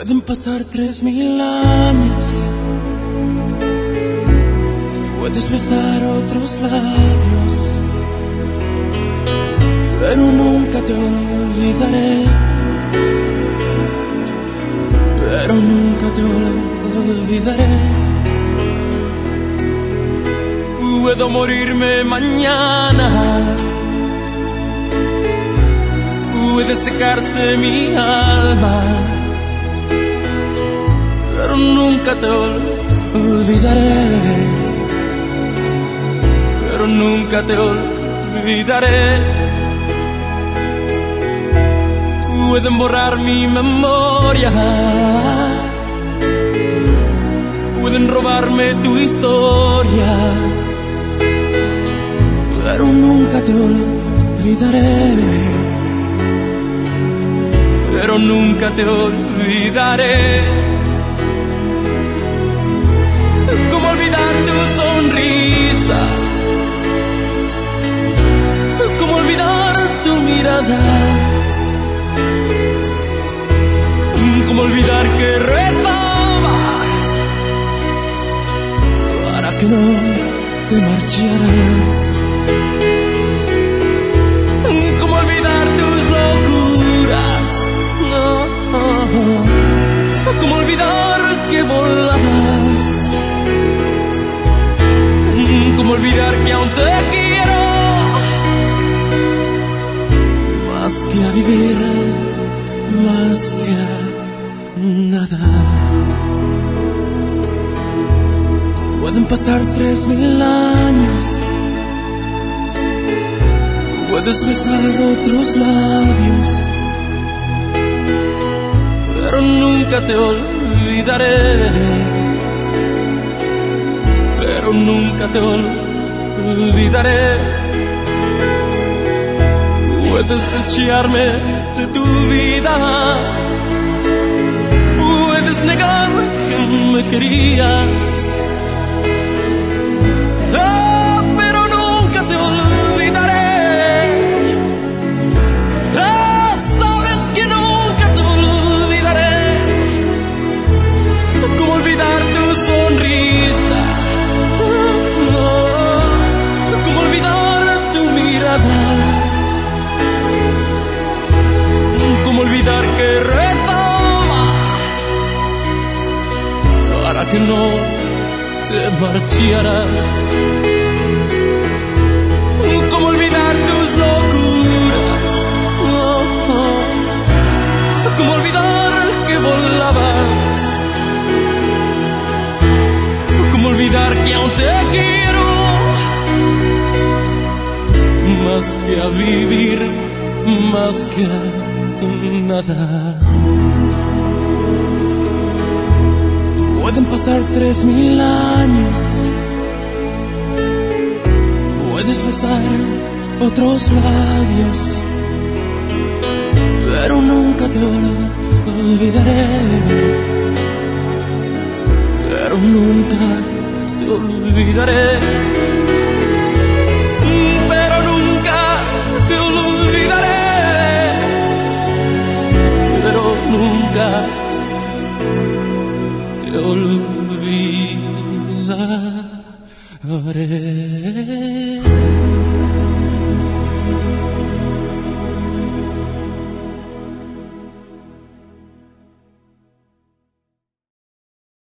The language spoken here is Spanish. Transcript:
Pueden pasar 3000 años, puedes besar otros labios, pero nunca te olvidaré, pero nunca te olvidaré. Puedo morirme mañana, puede secarse mi alma, pero nunca te olvidaré, pero nunca te olvidaré. Pueden borrar mi memoria, pueden robarme tu historia, pero nunca te olvidaré, pero nunca te olvidaré. ¿Cómo olvidar tu sonrisa? ¿Cómo olvidar tu mirada? ¿Cómo olvidar que rezaba para que no te marcharas? ¿Cómo olvidar tus locuras? ¿Cómo olvidar que volabas? ¿Cómo olvidar que aún te quiero más que a vivir, más que a nada? Pueden pasar 3000 años, puedes besar otros labios, pero nunca te olvidaré, pero nunca te olvidaré. Puedes echarme de tu vida, puedes negar que me querías, pero nunca te olvidaré. Sabes que nunca te olvidaré. ¿Cómo olvidar tu sonrisa? ¿Cómo olvidar tu mirada? ¿Cómo olvidar que rezaba para que no te marcharas? ¿Cómo olvidar tus locuras? ¿Cómo olvidar que volabas? ¿Cómo olvidar que aún te quiero más que a vivir, más que a nada? Pueden pasar 3000 años, puedes besar otros labios, pero nunca te olvidaré, pero nunca te olvidaré, pero nunca te olvidaré, pero nunca te olvidaré.